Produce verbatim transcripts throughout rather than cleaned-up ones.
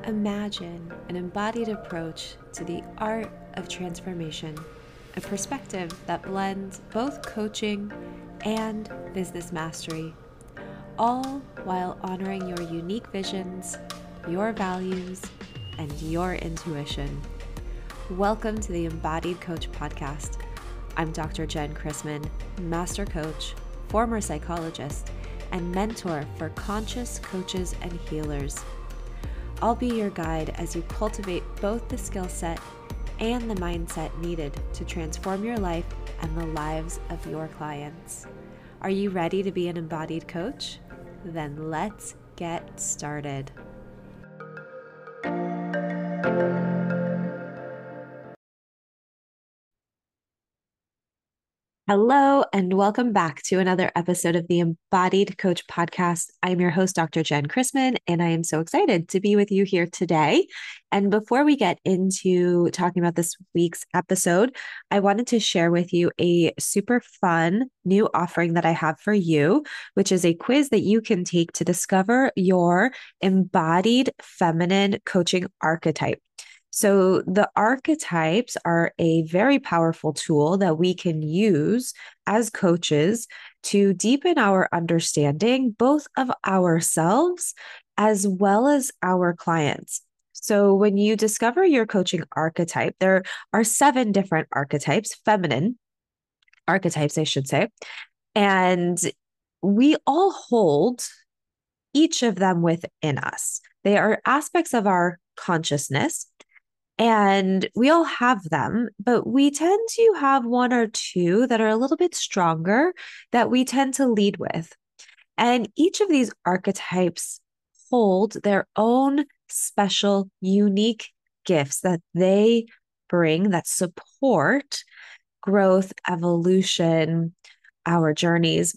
Imagine an embodied approach to the art of transformation, a perspective that blends both coaching and business mastery, all while honoring your unique visions, your values, and your intuition. Welcome to the Embodied Coach Podcast. I'm Doctor Jen Chrisman, master coach, former psychologist, and mentor for conscious coaches and healers. I'll be your guide as you cultivate both the skill set and the mindset needed to transform your life and the lives of your clients. Are you ready to be an embodied coach? Then let's get started. Hello, and welcome back to another episode of the Embodied Coach Podcast. I'm your host, Doctor Jen Chrisman, and I am so excited to be with you here today. And before we get into talking about this week's episode, I wanted to share with you a super fun new offering that I have for you, which is a quiz that you can take to discover your embodied feminine coaching archetype. So the archetypes are a very powerful tool that we can use as coaches to deepen our understanding both of ourselves as well as our clients. So when you discover your coaching archetype, there are seven different archetypes, feminine archetypes, I should say, and we all hold each of them within us. They are aspects of our consciousness. And we all have them, but we tend to have one or two that are a little bit stronger that we tend to lead with. And each of these archetypes hold their own special, unique gifts that they bring that support growth, evolution, our journeys.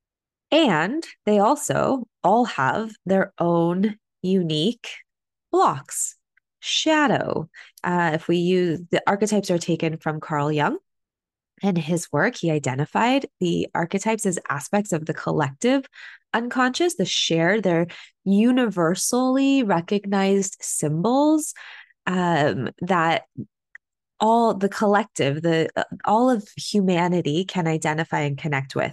And they also all have their own unique blocks. Shadow. Uh, if we use the archetypes are taken from Carl Jung and his work, he identified the archetypes as aspects of the collective unconscious, the shared, they're universally recognized symbols um, that all the collective, the uh, all of humanity can identify and connect with.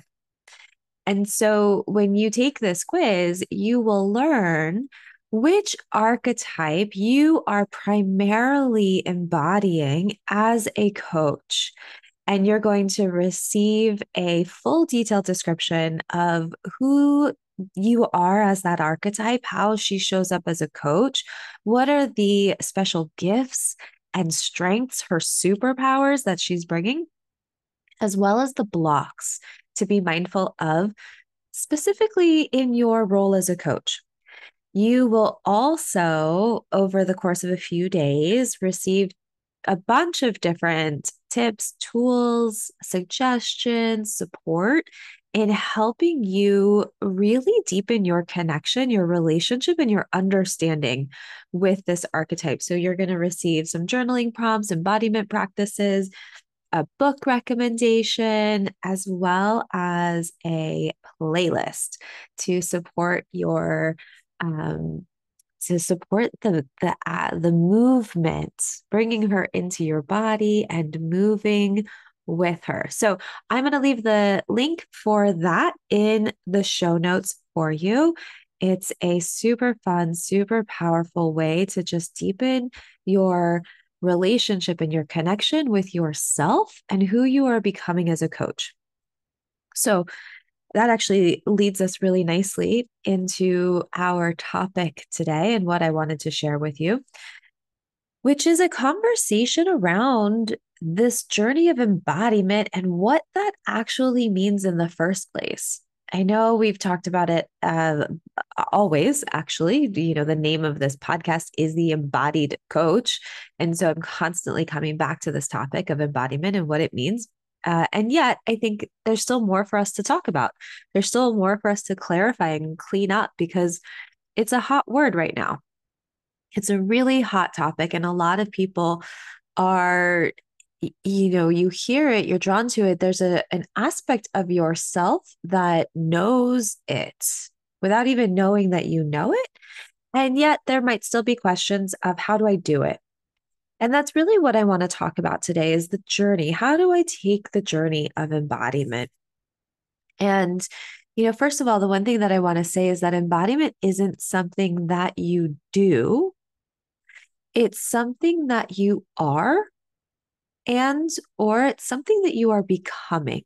And so when you take this quiz, you will learn which archetype you are primarily embodying as a coach. And you're going to receive a full detailed description of who you are as that archetype, how she shows up as a coach, what are the special gifts and strengths, her superpowers that she's bringing, as well as the blocks to be mindful of, specifically in your role as a coach. You will also, over the course of a few days, receive a bunch of different tips, tools, suggestions, support in helping you really deepen your connection, your relationship, and your understanding with this archetype. So you're going to receive some journaling prompts, embodiment practices, a book recommendation, as well as a playlist to support your um, to support the the uh, the movement, bringing her into your body and moving with her. So I'm going to leave the link for that in the show notes for you. It's a super fun, super powerful way to just deepen your relationship and your connection with yourself and who you are becoming as a coach. So that actually leads us really nicely into our topic today and what I wanted to share with you, which is a conversation around this journey of embodiment and what that actually means in the first place. I know we've talked about it uh, always, actually. You know, the name of this podcast is The Embodied Coach. And so I'm constantly coming back to this topic of embodiment and what it means. Uh, and yet, I think there's still more for us to talk about. There's still more for us to clarify and clean up because it's a hot word right now. It's a really hot topic, and a lot of people are, you know, you hear it, you're drawn to it. There's a an aspect of yourself that knows it without even knowing that you know it. And yet there might still be questions of how do I do it? And that's really what I want to talk about today is the journey. How do I take the journey of embodiment? And, you know, first of all, the one thing that I want to say is that embodiment isn't something that you do, it's something that you are, and or it's something that you are becoming.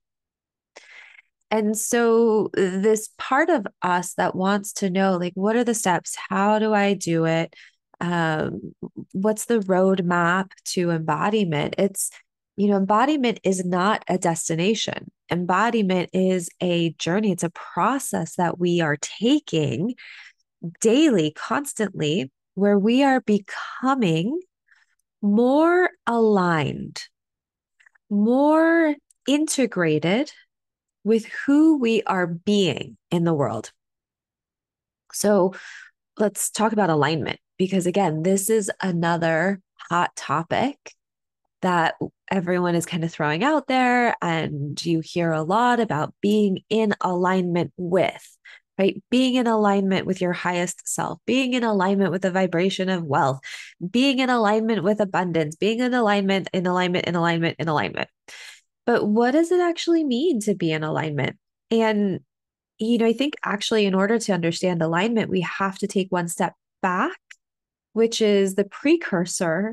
And so, this part of us that wants to know, like, what are the steps? How do I do it? Um, what's the roadmap to embodiment? It's, you know, embodiment is not a destination. Embodiment is a journey, it's a process that we are taking daily, constantly, where we are becoming more aligned, more integrated with who we are being in the world. So let's talk about alignment, because again, this is another hot topic that everyone is kind of throwing out there. And you hear a lot about being in alignment with, right? Being in alignment with your highest self, being in alignment with the vibration of wealth, being in alignment with abundance, being in alignment, in alignment, in alignment, in alignment. But what does it actually mean to be in alignment? And, you know, I think actually, in order to understand alignment, we have to take one step back, which is the precursor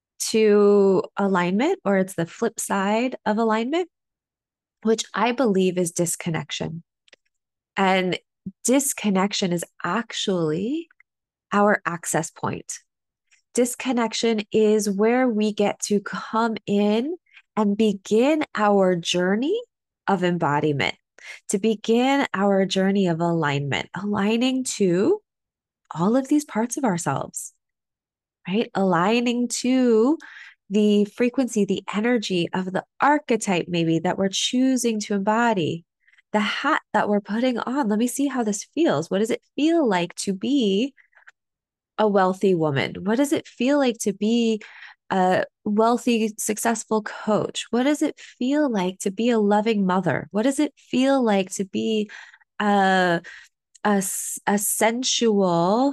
to alignment, or it's the flip side of alignment, which I believe is disconnection. And disconnection is actually our access point. Disconnection is where we get to come in and begin our journey of embodiment, to begin our journey of alignment, aligning to all of these parts of ourselves, right? Aligning to the frequency, the energy of the archetype, maybe that we're choosing to embody, the hat that we're putting on. Let me see how this feels. What does it feel like to be a wealthy woman? What does it feel like to be a wealthy, successful coach? What does it feel like to be a loving mother? What does it feel like to be a, a, a sensual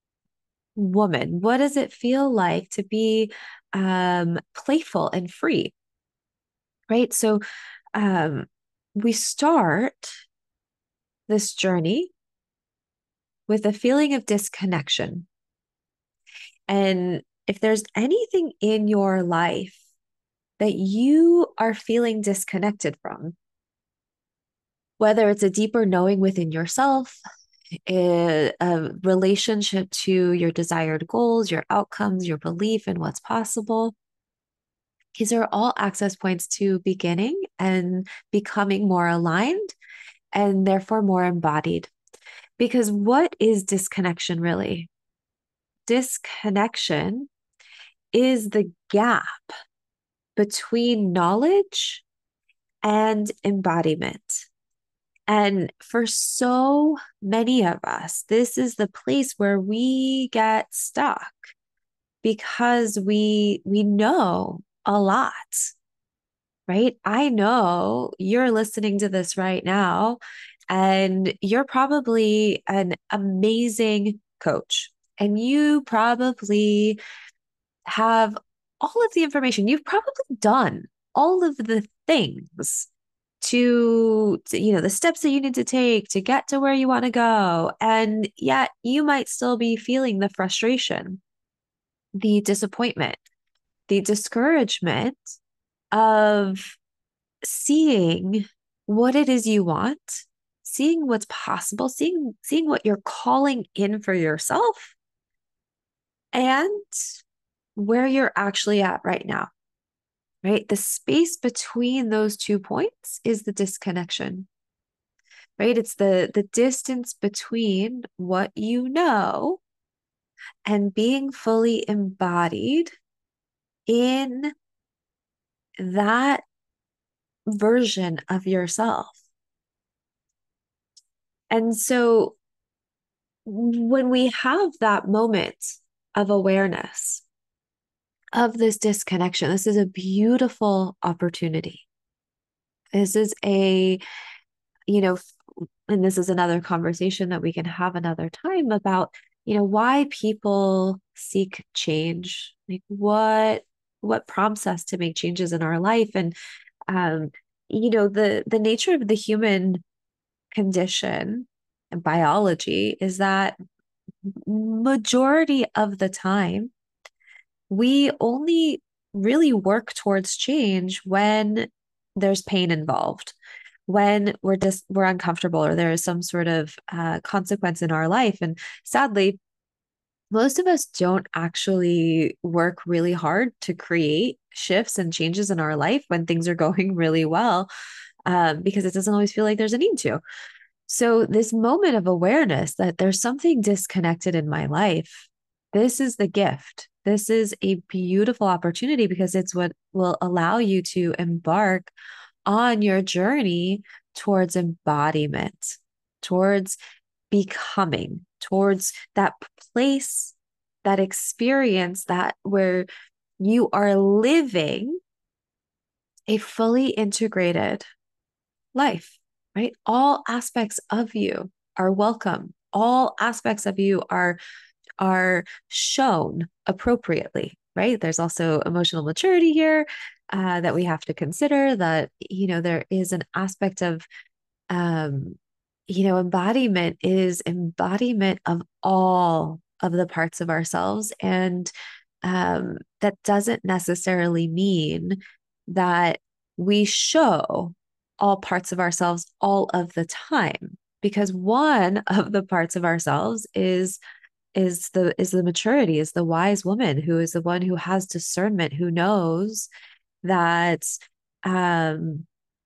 woman? What does it feel like to be um, playful and free? Right. So um, we start this journey with a feeling of disconnection. And if there's anything in your life that you are feeling disconnected from, whether it's a deeper knowing within yourself, a, a relationship to your desired goals, your outcomes, your belief in what's possible, these are all access points to beginning and becoming more aligned and therefore more embodied. Because what is disconnection really? Disconnection is the gap between knowledge and embodiment. And for so many of us, this is the place where we get stuck because we we know a lot, right? I know you're listening to this right now, and you're probably an amazing coach, and you probably have all of the information. You've probably done all of the things to, to, you know, the steps that you need to take to get to where you want to go. And yet you might still be feeling the frustration, the disappointment, the discouragement of seeing what it is you want, seeing what's possible, seeing seeing what you're calling in for yourself, and where you're actually at right now. Right? The space between those two points is the disconnection. Right? It's the the distance between what you know and being fully embodied in that version of yourself. And so when we have that moment of awareness of this disconnection, this is a beautiful opportunity. This is a, you know, and this is another conversation that we can have another time about, you know, why people seek change, like what what prompts us to make changes in our life. And um, you know, the the nature of the human condition and biology is that majority of the time we only really work towards change when there's pain involved, when we're just we're uncomfortable or there is some sort of uh, consequence in our life. And sadly, most of us don't actually work really hard to create shifts and changes in our life when things are going really well, um, because it doesn't always feel like there's a need to. So, this moment of awareness that there's something disconnected in my life, this is the gift. This is a beautiful opportunity because it's what will allow you to embark on your journey towards embodiment, towards becoming, towards that place, that experience that where you are living a fully integrated life, right? All aspects of you are welcome. All aspects of you are are shown appropriately, right? There's also emotional maturity here uh, that we have to consider. That you know there is an aspect of um, you know embodiment is embodiment of all of the parts of ourselves, and um, that doesn't necessarily mean that we show all parts of ourselves all of the time, because one of the parts of ourselves is is the is the maturity, is the wise woman who is the one who has discernment, who knows that um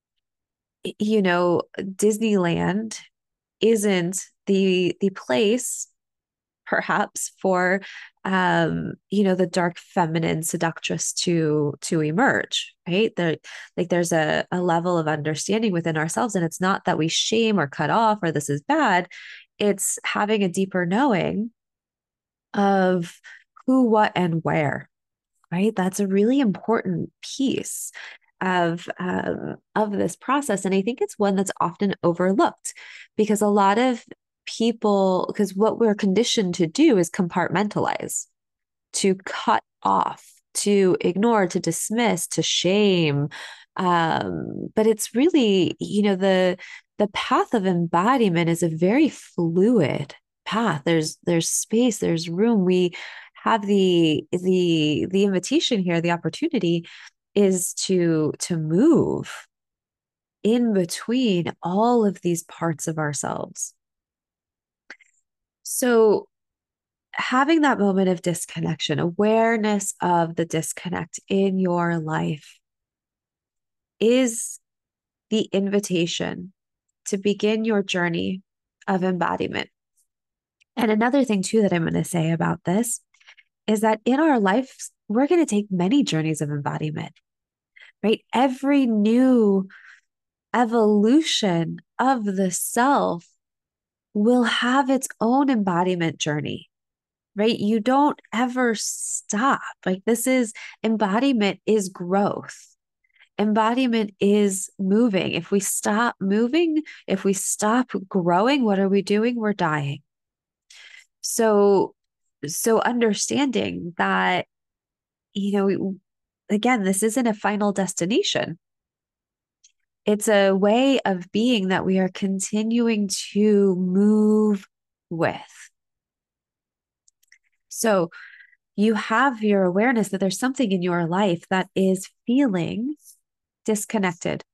you know Disneyland isn't the the place perhaps for um you know the dark feminine seductress to to emerge, right there. Like there's a, a level of understanding within ourselves, and it's not that we shame or cut off or this is bad. It's having a deeper knowing of who, what, and where, right? That's a really important piece of um, of this process, and I think it's one that's often overlooked because a lot of people, because what we're conditioned to do is compartmentalize, to cut off, to ignore, to dismiss, to shame. Um, but it's really, you know, the the path of embodiment is a very fluid path. There's there's space, there's room. We have the the the invitation here, the opportunity is to to move in between all of these parts of ourselves. So having that moment of disconnection, awareness of the disconnect in your life is the invitation to begin your journey of embodiment. And another thing, too, that I'm going to say about this is that in our lives, we're going to take many journeys of embodiment, right? Every new evolution of the self will have its own embodiment journey, right? You don't ever stop. Like this is embodiment is growth. Embodiment is moving. If we stop moving, if we stop growing, what are we doing? We're dying. So, so understanding that, you know, again, this isn't a final destination. It's a way of being that we are continuing to move with. So you have your awareness that there's something in your life that is feeling disconnected.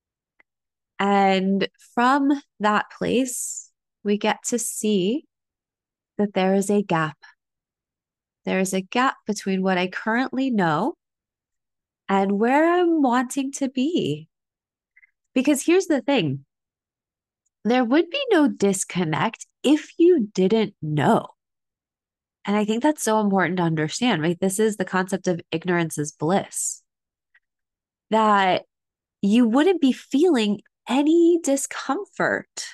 And from that place, we get to see that there is a gap. There is a gap between what I currently know and where I'm wanting to be. Because here's the thing, there would be no disconnect if you didn't know. And I think that's so important to understand, right? This is the concept of ignorance is bliss, that you wouldn't be feeling any discomfort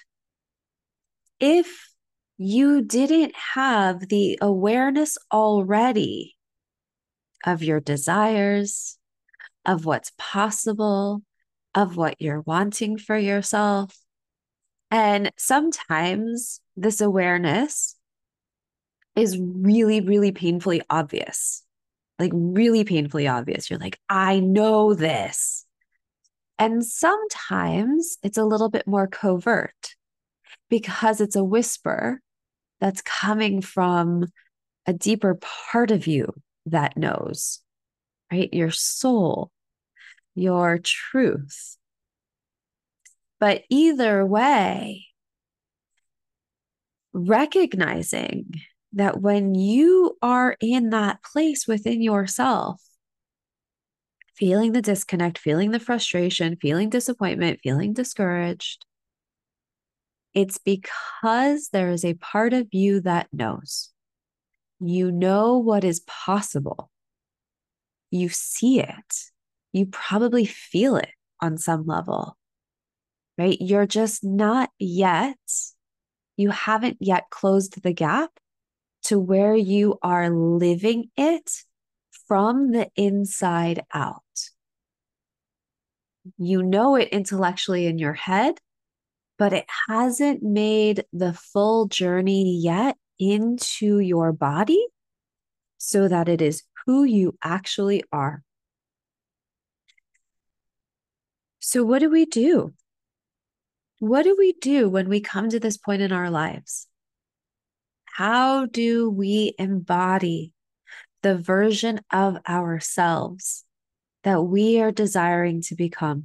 if you didn't have the awareness already of your desires, of what's possible, of what you're wanting for yourself. And sometimes this awareness is really, really painfully obvious, like really painfully obvious. You're like, I know this. And sometimes it's a little bit more covert because it's a whisper that's coming from a deeper part of you that knows, right? Your soul, your truth. But either way, recognizing that when you are in that place within yourself, feeling the disconnect, feeling the frustration, feeling disappointment, feeling discouraged, it's because there is a part of you that knows. You know what is possible. You see it. You probably feel it on some level, right? You're just not yet, you haven't yet closed the gap to where you are living it from the inside out. You know it intellectually in your head, but it hasn't made the full journey yet into your body so that it is who you actually are. So, what do we do? What do we do when we come to this point in our lives? How do we embody the version of ourselves that we are desiring to become?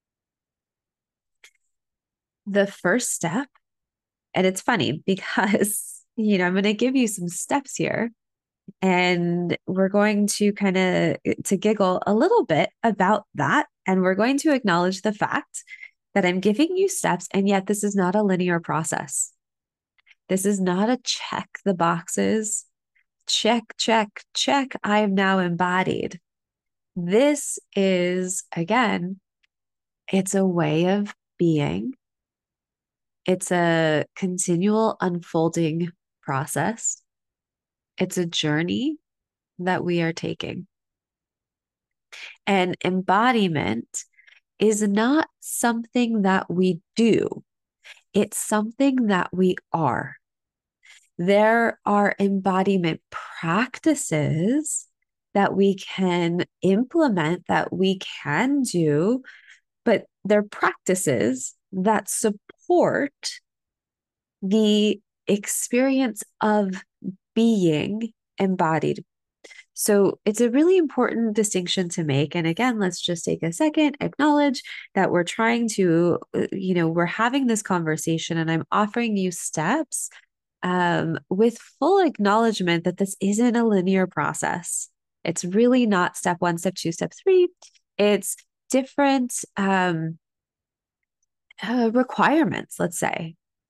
The first step, and it's funny because, you know, I'm going to give you some steps here and we're going to kind of to giggle a little bit about that. And we're going to acknowledge the fact that I'm giving you steps, and yet this is not a linear process. This is not a check the boxes, check, check, check. I am now embodied. This is, again, it's a way of being. It's a continual unfolding process. It's a journey that we are taking. And embodiment is not something that we do, it's something that we are. There are embodiment practices that we can implement, that we can do, but they're practices that support the experience of being embodied. So it's a really important distinction to make. And again, let's just take a second, acknowledge that we're trying to, uh, you know, we're having this conversation and I'm offering you steps um, with full acknowledgement that this isn't a linear process. It's really not step one, step two, step three. It's different um, uh, requirements, let's say,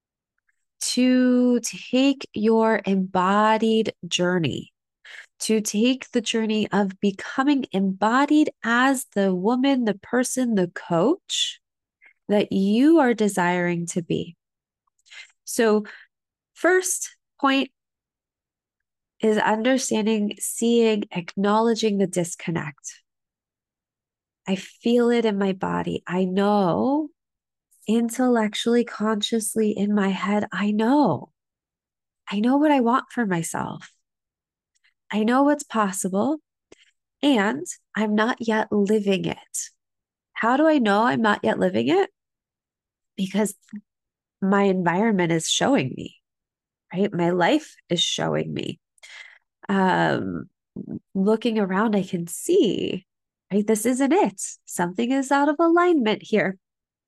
to take your embodied journey, to take the journey of becoming embodied as the woman, the person, the coach that you are desiring to be. So, first point is understanding, seeing, acknowledging the disconnect. I feel it in my body. I know intellectually, consciously in my head, I know. I know what I want for myself. I know what's possible, and I'm not yet living it. How do I know I'm not yet living it? Because my environment is showing me, right? My life is showing me. Um, looking around, I can see, right? This isn't it. Something is out of alignment here.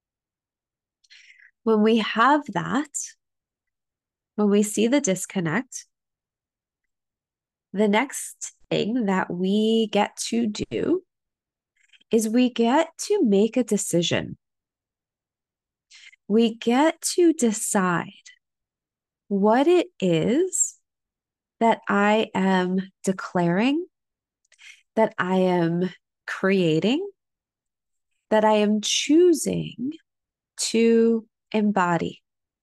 When we have that, when we see the disconnect, the next thing that we get to do is we get to make a decision. We get to decide what it is that I am declaring, that I am creating, that I am choosing to embody.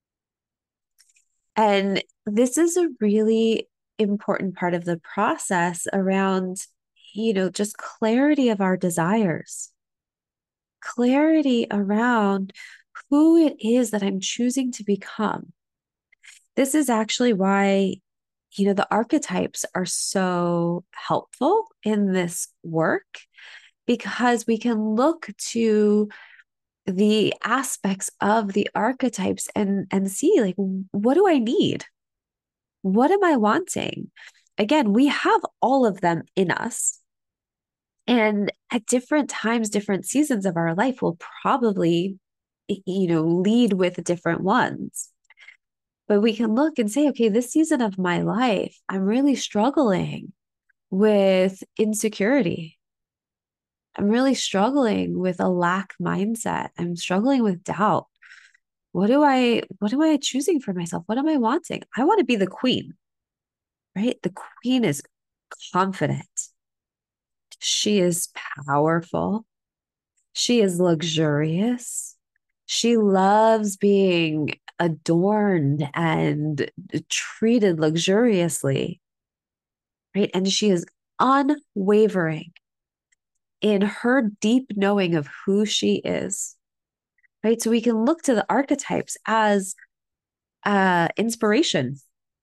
And this is a really important part of the process around, you know, just clarity of our desires, clarity around who it is that I'm choosing to become. This is actually why, you know, the archetypes are so helpful in this work because we can look to the aspects of the archetypes and and see like, what do I need? What am I wanting? Again, we have all of them in us. And at different times, different seasons of our life will probably, you know, lead with different ones. But we can look and say, okay, this season of my life, I'm really struggling with insecurity. I'm really struggling with a lack mindset. I'm struggling with doubt. What do I, what am I choosing for myself? What am I wanting? I want to be the queen, right? The queen is confident. She is powerful. She is luxurious. She loves being adorned and treated luxuriously, right? And she is unwavering in her deep knowing of who she is, right? So we can look to the archetypes as uh, inspiration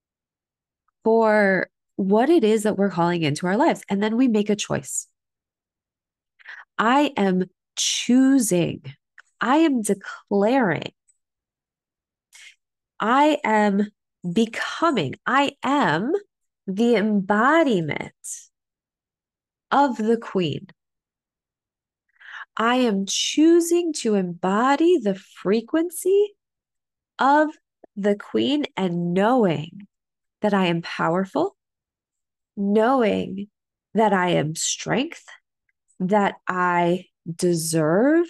for what it is that we're calling into our lives. And then we make a choice. I am choosing, I am declaring, I am becoming, I am the embodiment of the queen. I am choosing to embody the frequency of the queen and knowing that I am powerful, knowing that I am strength, that I deserve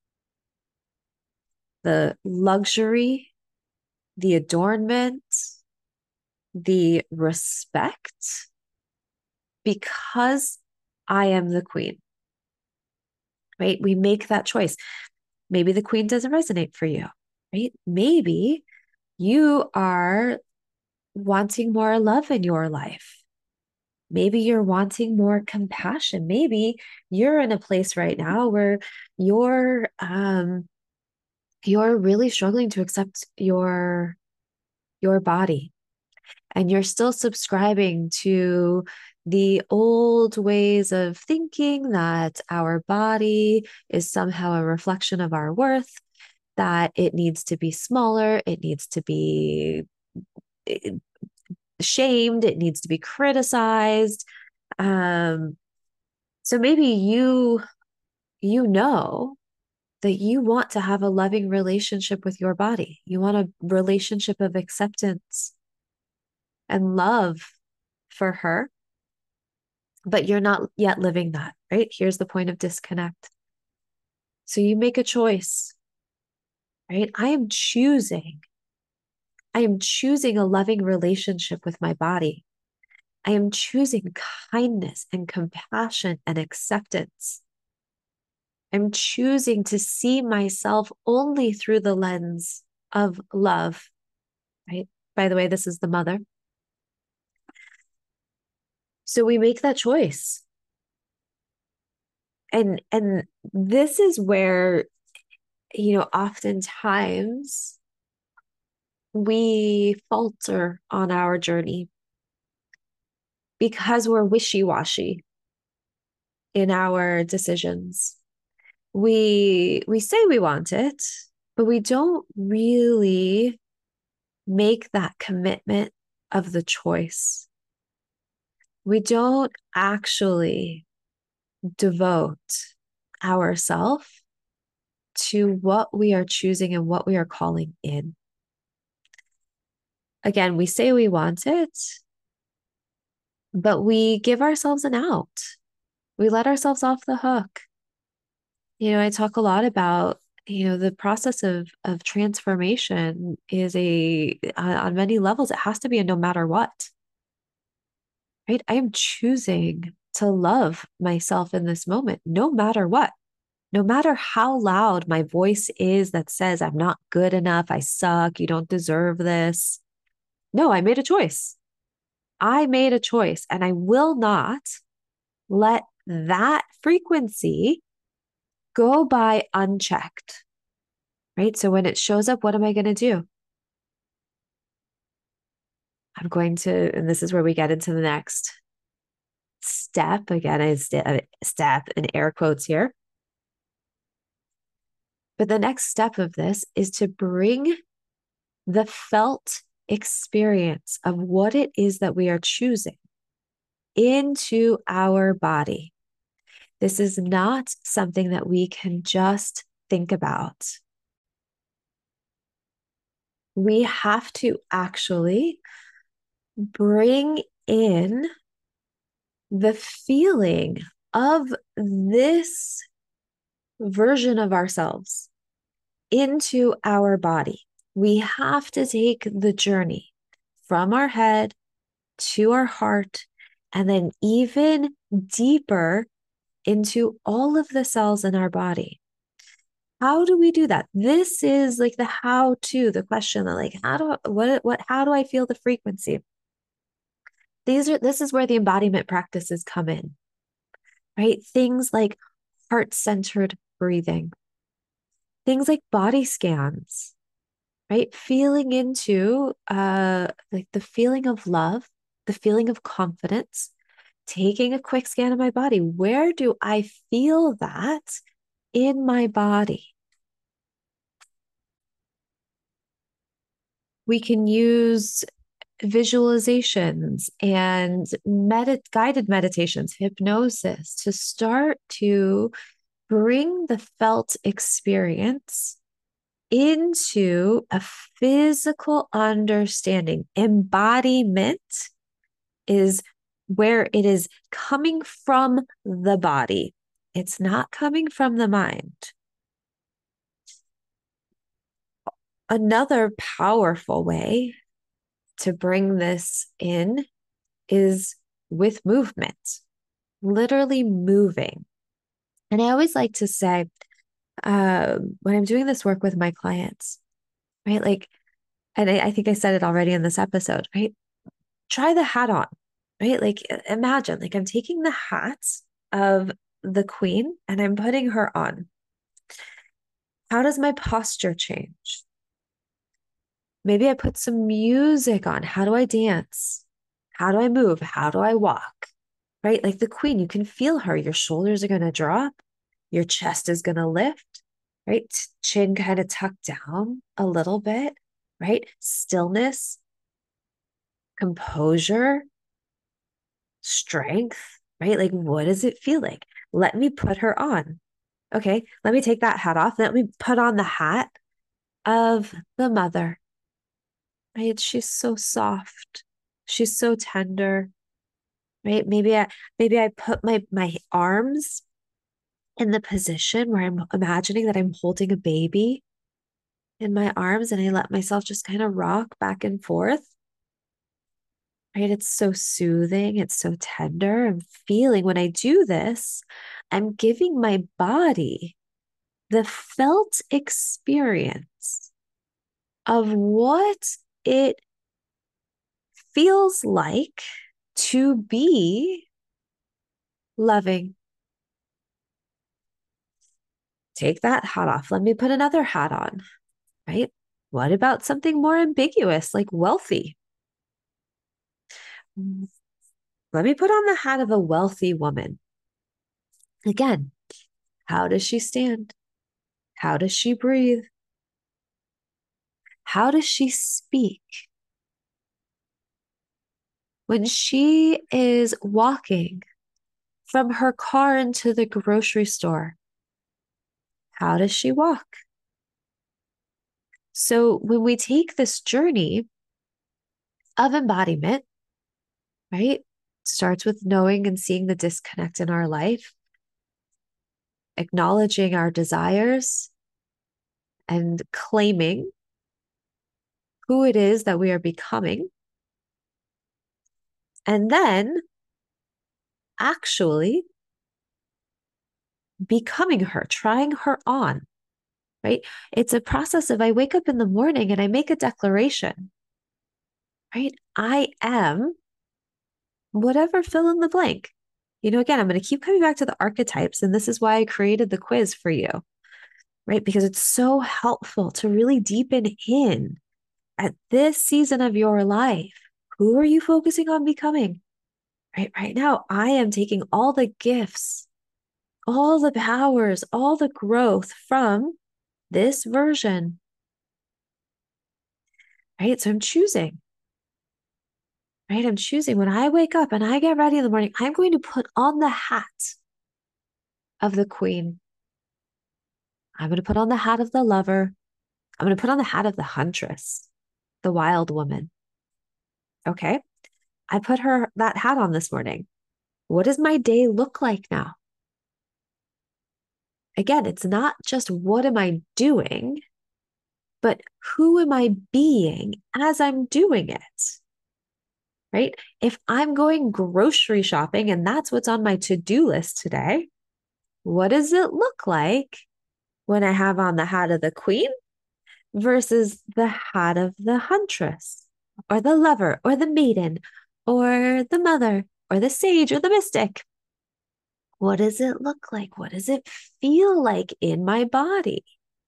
the luxury, the adornment, the respect because I am the queen, right? We make that choice. Maybe the queen doesn't resonate for you, right? Maybe you are wanting more love in your life. Maybe you're wanting more compassion. Maybe you're in a place right now where you're um you're really struggling to accept your your body and you're still subscribing to the old ways of thinking that our body is somehow a reflection of our worth, that it needs to be smaller, it needs to be shamed, it needs to be criticized. Um, so maybe you you know that you want to have a loving relationship with your body. You want a relationship of acceptance and love for her, but you're not yet living that, right? Here's the point of disconnect. So you make a choice, right? I am choosing. I am choosing a loving relationship with my body. I am choosing kindness and compassion and acceptance. I'm choosing to see myself only through the lens of love, right? By the way, this is the mother. So we make that choice. And and this is where, you know, oftentimes we falter on our journey because we're wishy-washy in our decisions. We we say we want it, but we don't really make that commitment of the choice. We don't actually devote ourselves to what we are choosing and what we are calling in. Again, we say we want it, but we give ourselves an out. We let ourselves off the hook. You know, I talk a lot about, you know, the process of of transformation is a on, on many levels, it has to be a no matter what. Right? I am choosing to love myself in this moment, no matter what. No matter how loud my voice is that says I'm not good enough, I suck, you don't deserve this. No, I made a choice. I made a choice, and I will not let that frequency go by unchecked, right? So when it shows up, what am I going to do? I'm going to, and this is where we get into the next step. Again, I st- step in air quotes here. But the next step of this is to bring the felt experience of what it is that we are choosing into our body. This is not something that we can just think about. We have to actually bring in the feeling of this version of ourselves into our body. We have to take the journey from our head to our heart, and then even deeper into all of the cells in our body. How do we do that? This is like the how to, the question that like, how do I, what, what, how do I feel the frequency? These are, this is where the embodiment practices come in, right? Things like heart-centered breathing, things like body scans, right? Feeling into uh, like the feeling of love, the feeling of confidence, taking a quick scan of my body. Where do I feel that in my body? We can use visualizations and med- guided meditations, hypnosis to start to bring the felt experience into a physical understanding. Embodiment is where it is coming from the body. It's not coming from the mind. Another powerful way to bring this in is with movement, literally moving. And I always like to say, uh, when I'm doing this work with my clients, right? Like, and I, I think I said it already in this episode, right? Try the hat on, right? Like, imagine, like, I'm taking the hat of the queen and I'm putting her on. How does my posture change? Maybe I put some music on. How do I dance? How do I move? How do I walk? Right? Like the queen, you can feel her. Your shoulders are going to drop, your chest is going to lift, right? Chin kind of tucked down a little bit, right? Stillness, composure, strength, right? Like, what does it feel like? Let me put her on. Okay, let me take that hat off. Let me put on the hat of the mother, right? She's so soft. She's so tender, right? Maybe I maybe I put my my arms in the position where I'm imagining that I'm holding a baby in my arms and I let myself just kind of rock back and forth. Right? It's so soothing, it's so tender. I'm feeling when I do this, I'm giving my body the felt experience of what it feels like to be loving. Take that hat off. Let me put another hat on, right? What about something more ambiguous like wealthy? Let me put on the hat of a wealthy woman. Again, how does she stand? How does she breathe? How does she speak? When she is walking from her car into the grocery store, how does she walk? So when we take this journey of embodiment, right, starts with knowing and seeing the disconnect in our life, acknowledging our desires, and claiming who it is that we are becoming. And then actually becoming her, trying her on, right? It's a process of I wake up in the morning and I make a declaration, right? I am whatever, fill in the blank. You know, again, I'm going to keep coming back to the archetypes. And this is why I created the quiz for you, right? Because it's so helpful to really deepen in at this season of your life. Who are you focusing on becoming? Right, right now, I am taking all the gifts, all the powers, all the growth from this version. Right. So I'm choosing. Right. I'm choosing when I wake up and I get ready in the morning, I'm going to put on the hat of the queen. I'm going to put on the hat of the lover. I'm going to put on the hat of the huntress, the wild woman. Okay. I put her that hat on this morning. What does my day look like now? Again, it's not just what am I doing, but who am I being as I'm doing it? Right? If I'm going grocery shopping and that's what's on my to-do list today, what does it look like when I have on the hat of the queen versus the hat of the huntress or the lover or the maiden or the mother or the sage or the mystic? What does it look like? What does it feel like in my body?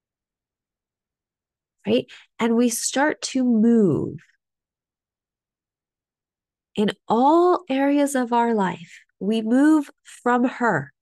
Right? And we start to move in all areas of our life. We move from her.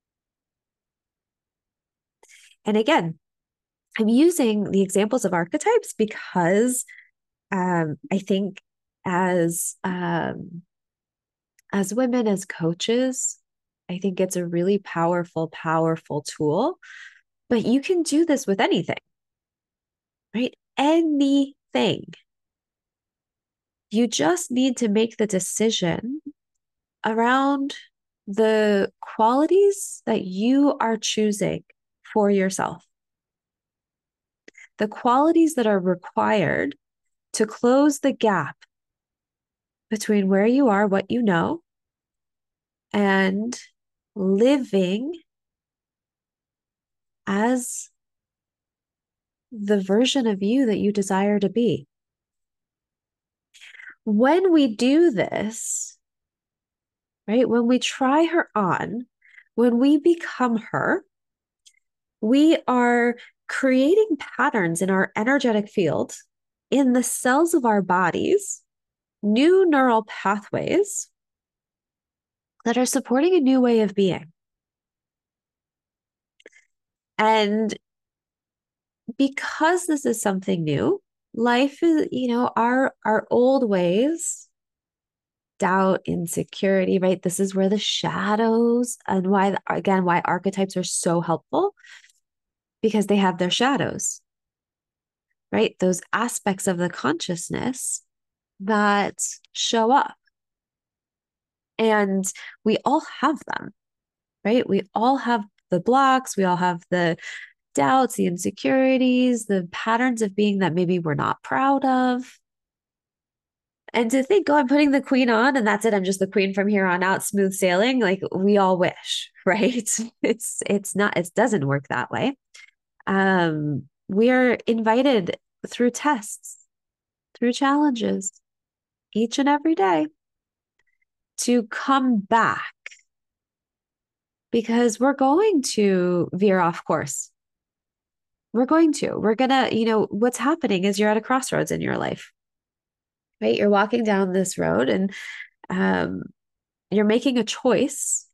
And again, I'm using the examples of archetypes because um, I think as um, as women, as coaches, I think it's a really powerful, powerful tool. But you can do this with anything, right? Anything. You just need to make the decision around the qualities that you are choosing for yourself, the qualities that are required to close the gap between where you are, what you know, and living as the version of you that you desire to be. When we do this, right, when we try her on, when we become her, we are creating patterns in our energetic field, in the cells of our bodies, new neural pathways that are supporting a new way of being. And because this is something new, life is, you know, our our old ways, doubt, insecurity, right? This is where the shadows and why, again, why archetypes are so helpful, because they have their shadows, right? Those aspects of the consciousness that show up. And we all have them, right? We all have the blocks, we all have the doubts, the insecurities, the patterns of being that maybe we're not proud of. And to think, oh, I'm putting the queen on and that's it. I'm just the queen from here on out, smooth sailing. Like we all wish, right? It's it's not, it doesn't work that way. Um, we are invited through tests, through challenges, each and every day to come back because we're going to veer off course. We're going to, we're gonna, you know, what's happening is you're at a crossroads in your life, right? You're walking down this road and um, you're making a choice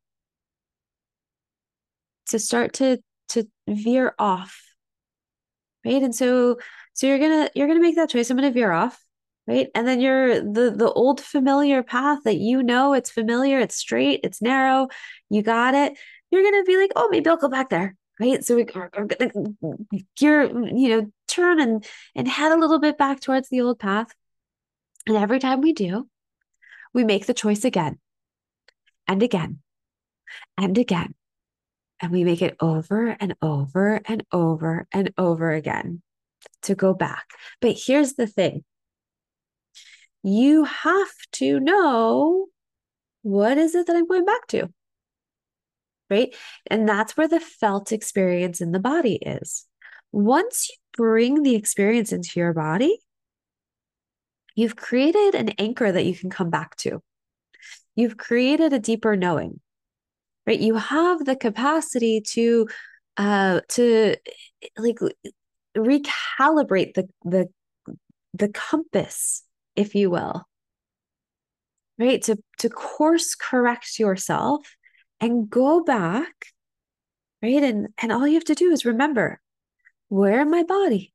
to start to to veer off, right? And so so you're gonna you're gonna make that choice. I'm gonna veer off, right? And then you're the the old familiar path that you know, it's familiar, it's straight, it's narrow, you got it. You're gonna be like, oh, maybe I'll go back there, right? So we, are are gonna you're you know turn and and head a little bit back towards the old path. And every time we do, we make the choice again and again and again. And we make it over and over and over and over again to go back. But here's the thing. You have to know, what is it that I'm going back to? Right? And that's where the felt experience in the body is. Once you bring the experience into your body, you've created an anchor that you can come back to. You've created a deeper knowing, right? You have the capacity to uh to like recalibrate the the the compass, if you will, right? To, to course correct yourself and go back, right? And, and all you have to do is remember, where in my body,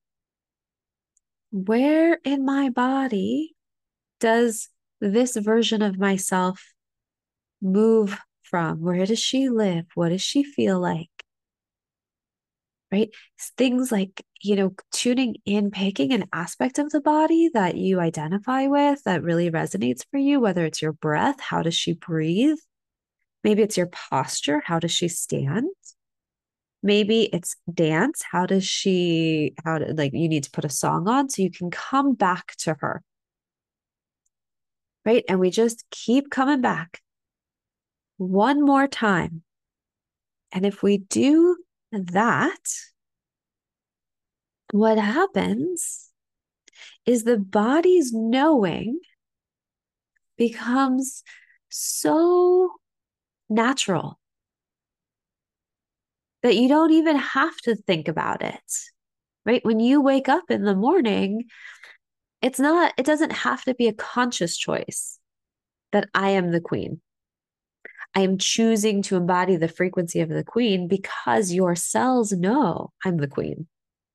where in my body does this version of myself move from? Where does she live? What does she feel like? Right? Things like, you know, tuning in, picking an aspect of the body that you identify with that really resonates for you, whether it's your breath, how does she breathe? Maybe it's your posture, how does she stand? Maybe it's dance, how does she, how to, like, you need to put a song on so you can come back to her. Right? And we just keep coming back one more time. And if we do that, what happens is the body's knowing becomes so natural that you don't even have to think about it, right? When you wake up in the morning, it's not, it doesn't have to be a conscious choice that I am the queen. I am choosing to embody the frequency of the queen because your cells know I'm the queen.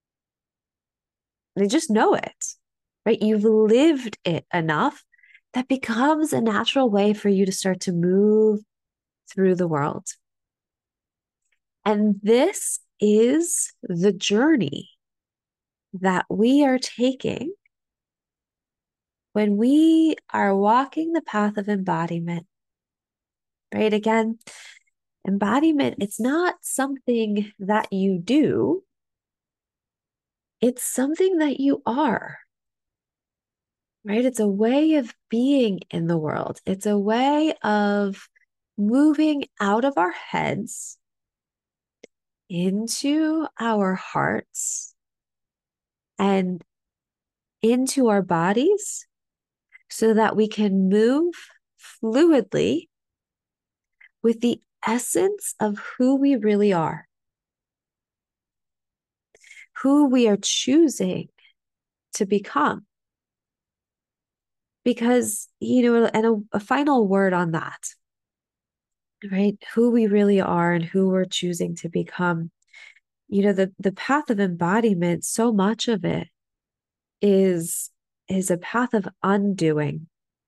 They just know it, right? You've lived it enough that becomes a natural way for you to start to move through the world. And this is the journey that we are taking when we are walking the path of embodiment, right? Again, embodiment, it's not something that you do, it's something that you are, right? It's a way of being in the world. It's a way of moving out of our heads into our hearts and into our bodies so that we can move fluidly with the essence of who we really are, who we are choosing to become. Because, you know, and a, a final word on that, right? Who we really are and who we're choosing to become. You know, the, the path of embodiment, so much of it is, is a path of undoing,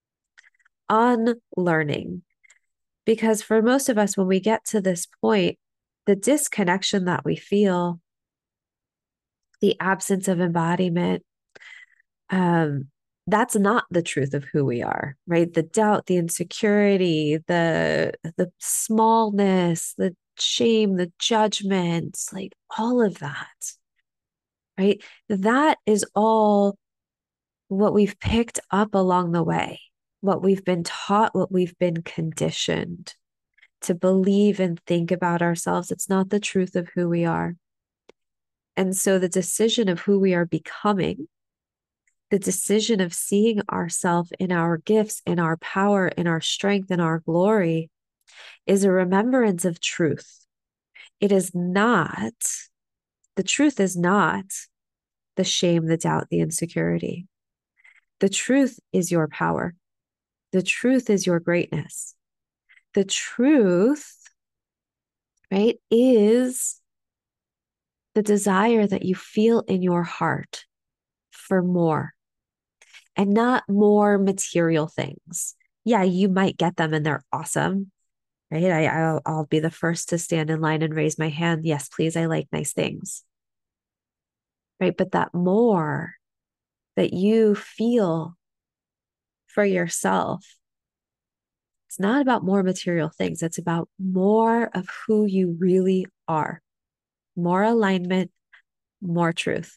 unlearning. Because for most of us, when we get to this point, the disconnection that we feel, the absence of embodiment, um, that's not the truth of who we are, right? The doubt, the insecurity, the the smallness, the shame, the judgments, like all of that, right? That is all what we've picked up along the way, what we've been taught, what we've been conditioned to believe and think about ourselves. It's not the truth of who we are. And so the decision of who we are becoming, the decision of seeing ourselves in our gifts, in our power, in our strength, in our glory, is a remembrance of truth. It is not, the truth is not the shame, the doubt, the insecurity. The truth is your power. The truth is your greatness. The truth, right, is the desire that you feel in your heart for more and not more material things. Yeah, you might get them and they're awesome, right? I, I'll, I'll be the first to stand in line and raise my hand. Yes, please. I like nice things, right? But that more that you feel for yourself, it's not about more material things. It's about more of who you really are, more alignment, more truth.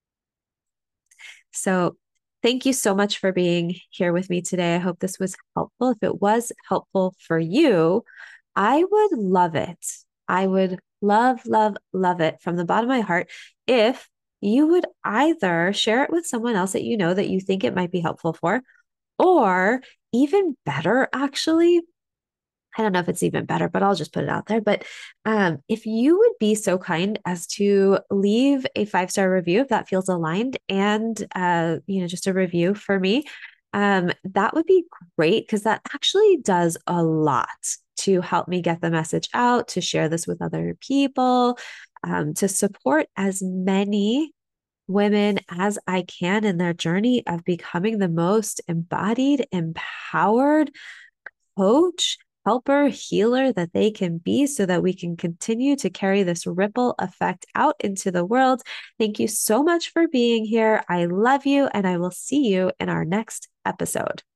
So thank you so much for being here with me today. I hope this was helpful. If it was helpful for you, I would love it. I would love, love, love it from the bottom of my heart if you would either share it with someone else that you know that you think it might be helpful for, or even better, actually, I don't know if it's even better, but I'll just put it out there. But um, if you would be so kind as to leave a five-star review, if that feels aligned, and uh, you know, just a review for me, Um, that would be great because that actually does a lot to help me get the message out, to share this with other people, um, to support as many women as I can in their journey of becoming the most embodied, empowered coach, helper, healer that they can be so that we can continue to carry this ripple effect out into the world. Thank you so much for being here. I love you, and I will see you in our next episode.